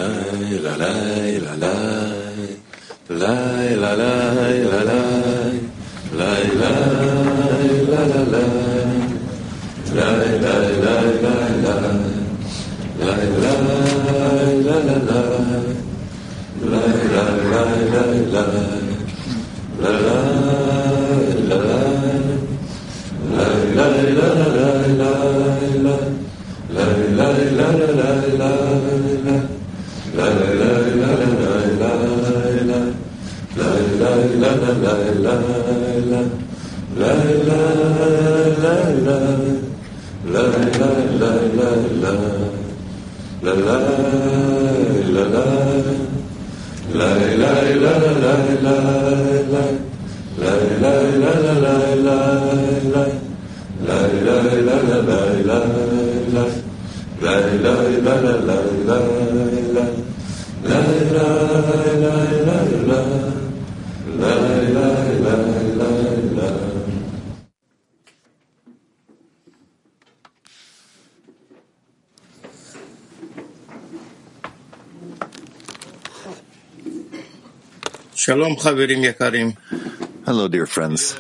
Hello, dear friends.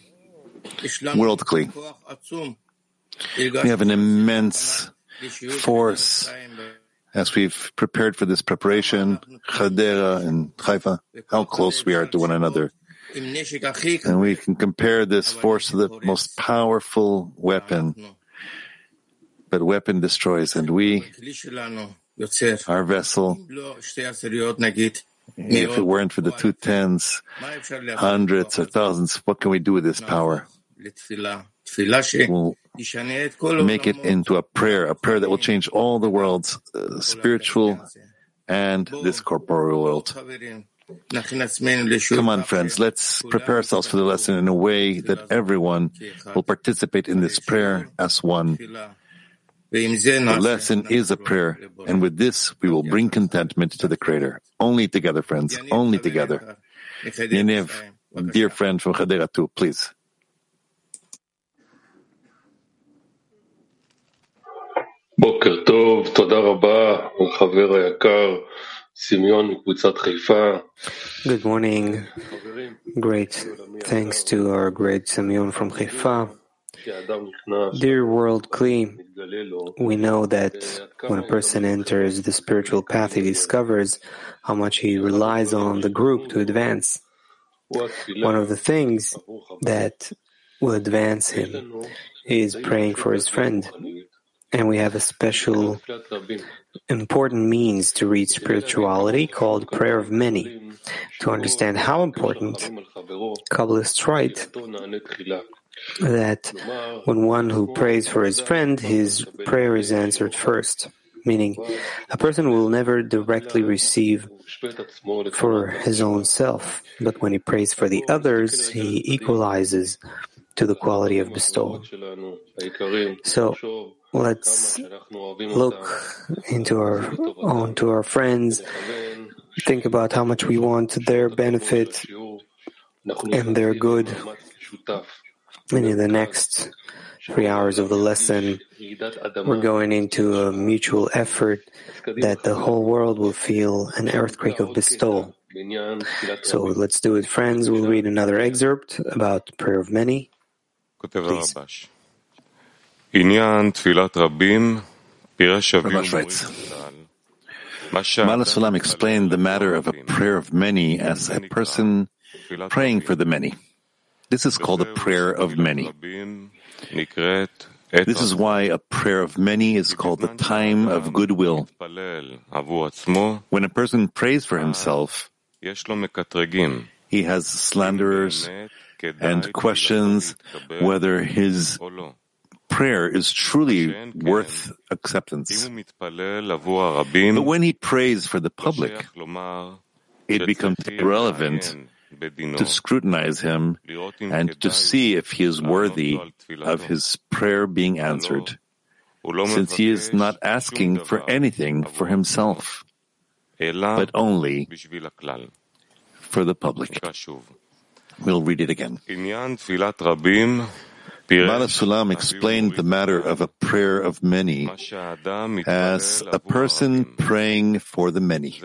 Worldly, we have an immense force as we've prepared for this preparation, Chadera and Haifa, how close we are to one another. And we can compare this force to the most powerful weapon. But weapon destroys, and we, our vessel, if it weren't for the 2 tens, hundreds or thousands, what can we do with this power? We'll make it into a prayer that will change all the worlds, spiritual and this corporeal world. Come on, friends, let's prepare ourselves for the lesson in a way that everyone will participate in this prayer as one. The lesson is a prayer, and with this we will bring contentment to the Creator. Only together, friends, only together. Yaniv, dear friend from Chadera too, please. בוקר טוב, תודה רבה לחבר היקר סמיון מקבוצת חיפה. Good morning. Great. Thanks to our great Simeon from Haifa. Dear World Kli, we know that when a person enters the spiritual path, he discovers how much he relies on the group to advance. One of the things that will advance him is praying for his friend. And we have a special important means to reach spirituality called prayer of many. To understand how important, Kabbalists write that when one who prays for his friend, his prayer is answered first, meaning a person will never directly receive for his own self, but when he prays for the others, he equalizes to the quality of bestowal. So let's look into our friends, think about how much we want their benefit and their good. And in the next 3 hours of the lesson, we're going into a mutual effort that the whole world will feel an earthquake of bestowal. So let's do it, friends. We'll read another excerpt about prayer of many. Please. Rabash writes, Malas Salam explained the matter of a prayer of many as a person praying for the many. This is called a prayer of many. This is why a prayer of many is called the time of goodwill. When a person prays for himself, he has slanderers and questions whether his prayer is truly worth acceptance. But when he prays for the public, it becomes irrelevant to scrutinize him and to see if he is worthy of his prayer being answered, since he is not asking for anything for himself, but only for the public. We'll read it again. Baal HaSulam explained the matter of a prayer of many as a person praying for the many.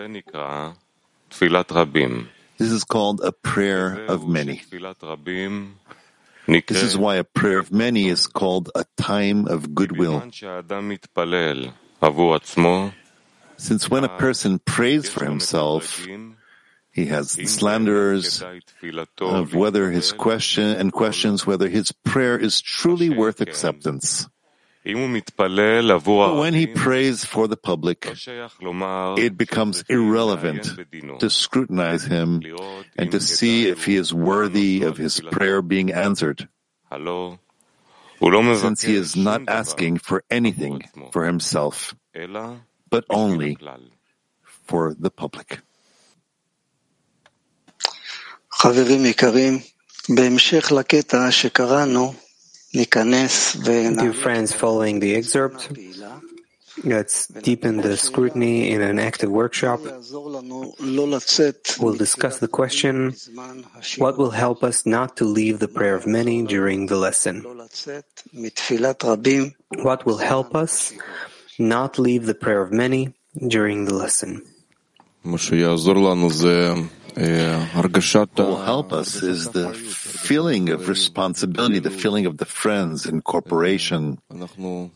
This is called a prayer of many. This is why a prayer of many is called a time of goodwill. Since when a person prays for himself, he has the slanderers of whether his questions whether his prayer is truly worth acceptance. But when he prays for the public, it becomes irrelevant to scrutinize him and to see if he is worthy of his prayer being answered, since he is not asking for anything for himself, but only for the public. חברים יקרים, בהמשך לקטע שקראנו, Dear friends, following the excerpt, let's deepen the scrutiny in an active workshop. We'll discuss the question, what will help us not to leave the prayer of many during the lesson? What will help us not leave the prayer of many during the lesson? What will help us is the feeling of responsibility, the feeling of the friends in corporation. We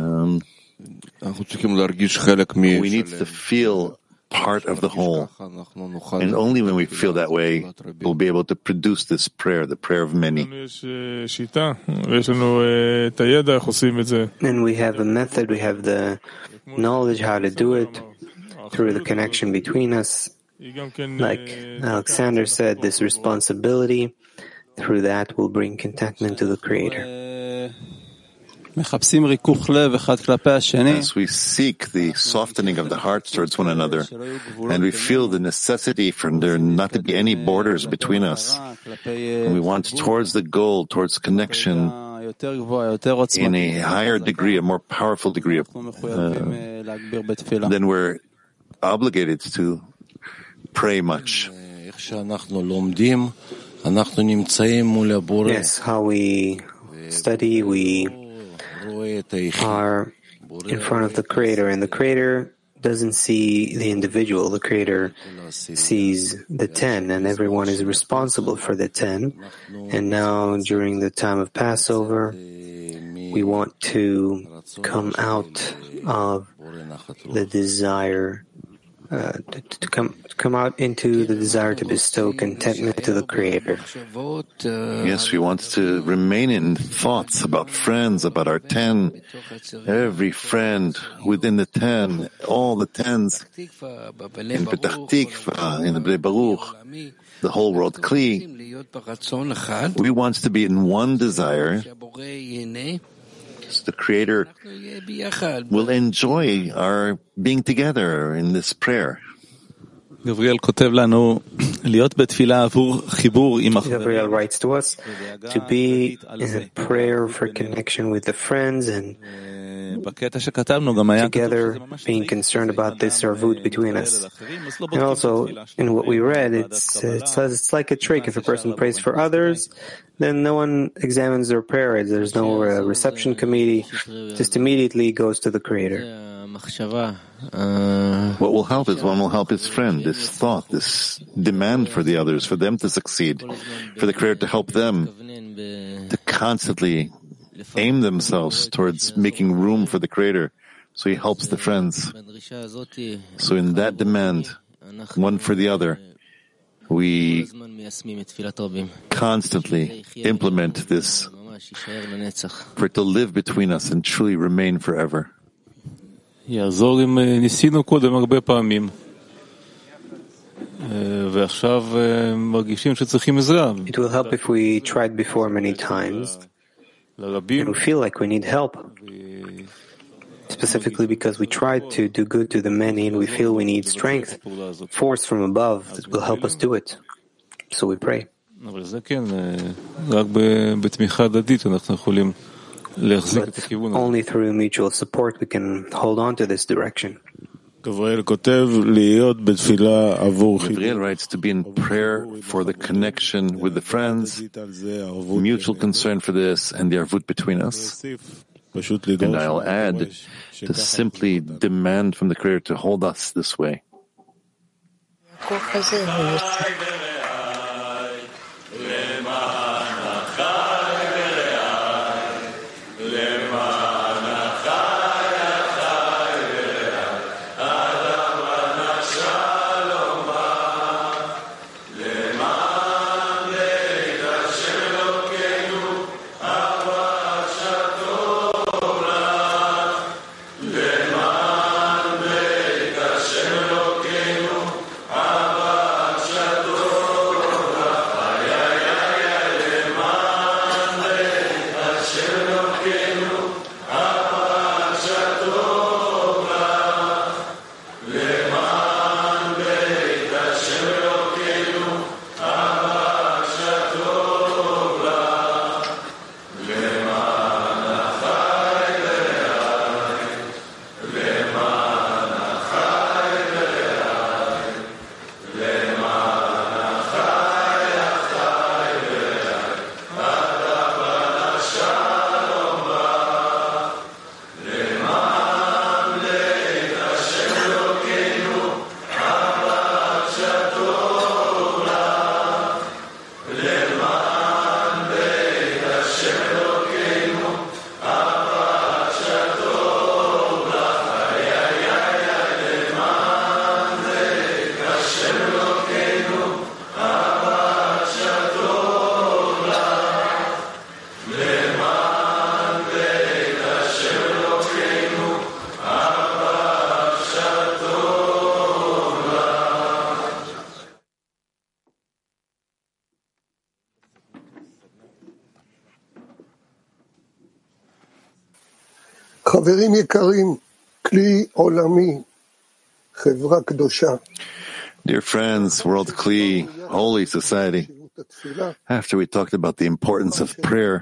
need to feel part of the whole. And only when we feel that way, we'll be able to produce this prayer, the prayer of many. And we have a method, we have the knowledge how to do it through the connection between us. Like Alexander said, this responsibility, through that will bring contentment to the Creator. As we seek the softening of the hearts towards one another, and we feel the necessity for there not to be any borders between us, and we want towards the goal, towards connection, in a higher degree, a more powerful degree, then we're obligated to pray much. Yes, how we study, we are in front of the Creator, and the Creator doesn't see the individual. The Creator sees the 10, and everyone is responsible for the 10. And now, during the time of Passover, we want to come out of the desire to come out into the desire to bestow contentment to the Creator. Yes, we want to remain in thoughts about friends, about our 10. Every friend within the 10, all the 10s, in Petach Tikva, in the Bnei Baruch, the whole world Kli. We want to be in one desire. The Creator will enjoy our being together in this prayer. Gabriel writes to us to be in a prayer for connection with the friends and together being concerned about this arvut between us. And also, in what we read, it says it's like a trick. If a person prays for others, then no one examines their prayer. There's no reception committee. Just immediately goes to the Creator. What will help is one will help his friend, this thought, this demand for the others, for them to succeed, for the Creator to help them, to constantly aim themselves towards making room for the Creator, so he helps the friends. So in that demand, one for the other, we constantly implement this for it to live between us and truly remain forever. It will help if we tried before many times and we feel like we need help, specifically because we tried to do good to the many and we feel we need strength, force from above that will help us do it. So we pray. But only through mutual support we can hold on to this direction. Gavriel writes to be in prayer for the connection with the friends, mutual concern for this, and the arvut between us. And I'll add to simply demand from the Creator to hold us this way. חברים יקרים, כלי עולמי, חברה קדושה. Dear friends, World Kli, Holy Society, after we talked about the importance of prayer,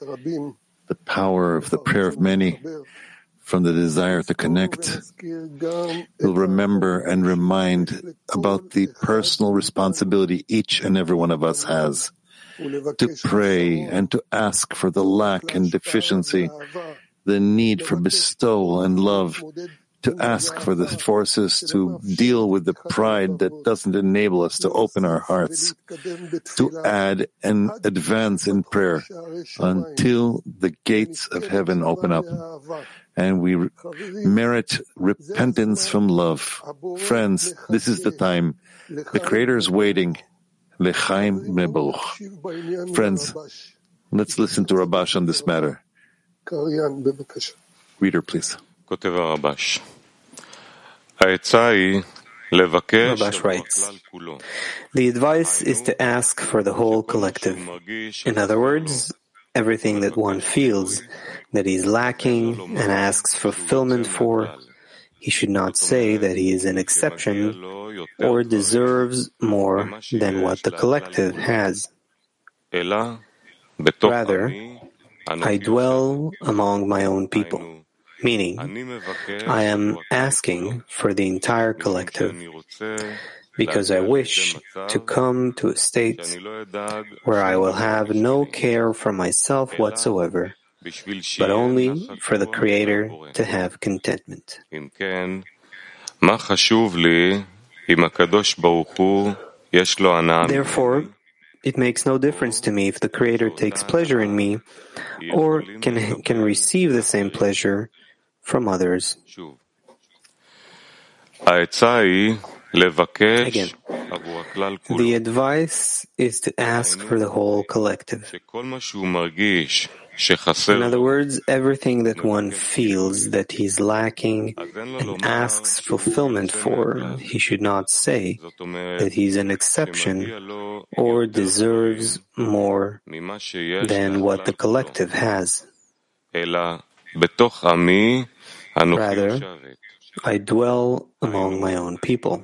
the power of the prayer of many, from the desire to connect, we'll remember and remind about the personal responsibility each and every one of us has to pray and to ask for the lack and deficiency, the need for bestowal and love, to ask for the forces to deal with the pride that doesn't enable us to open our hearts, to add and advance in prayer until the gates of heaven open up and we merit repentance from love. Friends, this is the time. The Creator is waiting. L'chaim mebaruch. Friends, let's listen to Rabash on this matter. Reader, please. Rabash writes, the advice is to ask for the whole collective. In other words, everything that one feels that he is lacking and asks fulfillment for, he should not say that he is an exception or deserves more than what the collective has. Rather, I dwell among my own people, meaning I am asking for the entire collective because I wish to come to a state where I will have no care for myself whatsoever, but only for the Creator to have contentment. Therefore, it makes no difference to me if the Creator takes pleasure in me or can receive the same pleasure from others. Again, the advice is to ask for the whole collective. In other words, everything that one feels that he's lacking and asks fulfillment for, he should not say that he's an exception or deserves more than what the collective has. Rather, I dwell among my own people,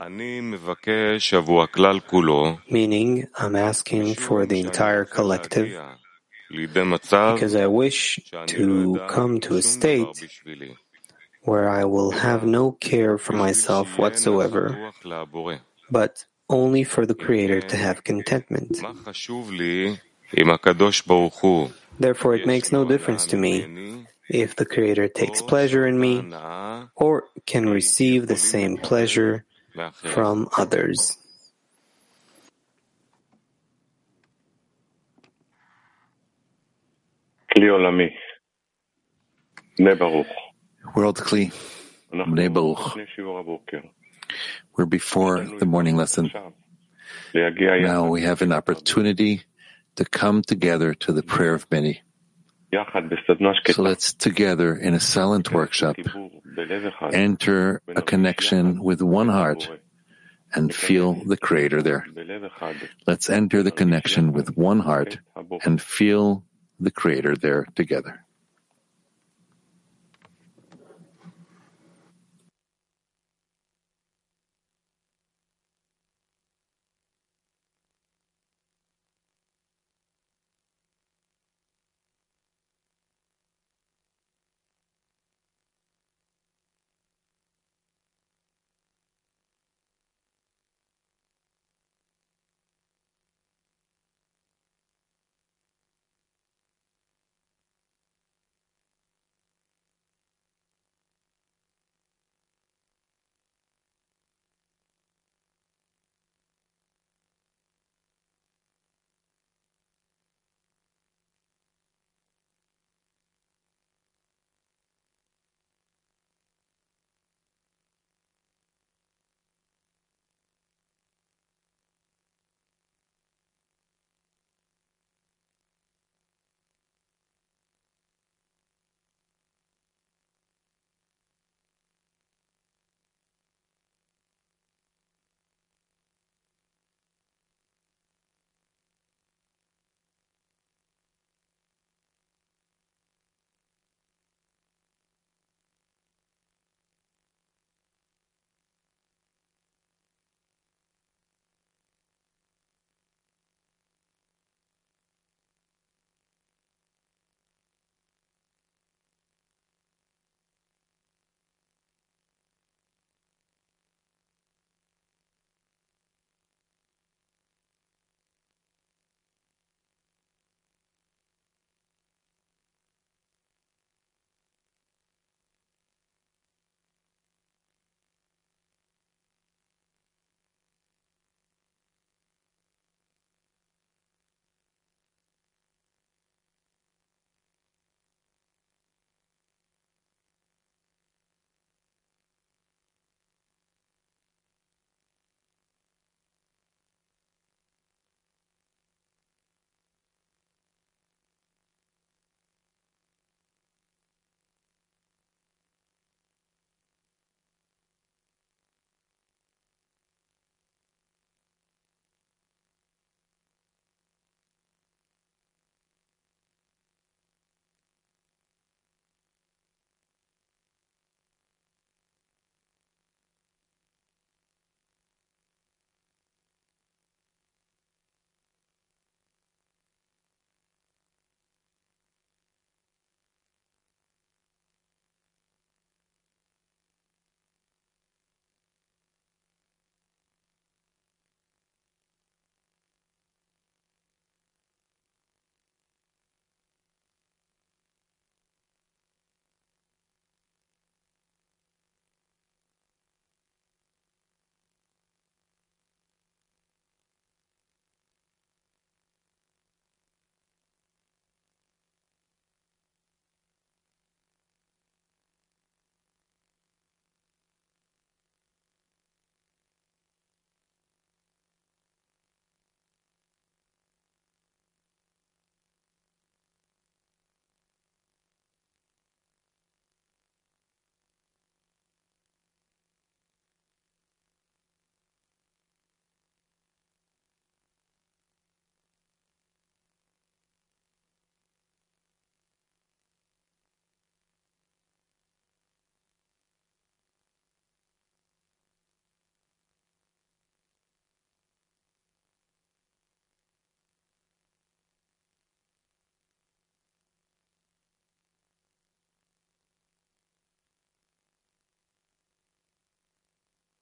meaning I'm asking for the entire collective because I wish to come to a state where I will have no care for myself whatsoever, but only for the Creator to have contentment. Therefore, it makes no difference to me if the Creator takes pleasure in me or can receive the same pleasure from others. World Kli, Bnei Baruch. We're before the morning lesson. Now we have an opportunity to come together to the prayer of many. So let's together in a silent workshop enter a connection with one heart and feel the Creator there. Let's enter the connection with one heart and feel the Creator there together.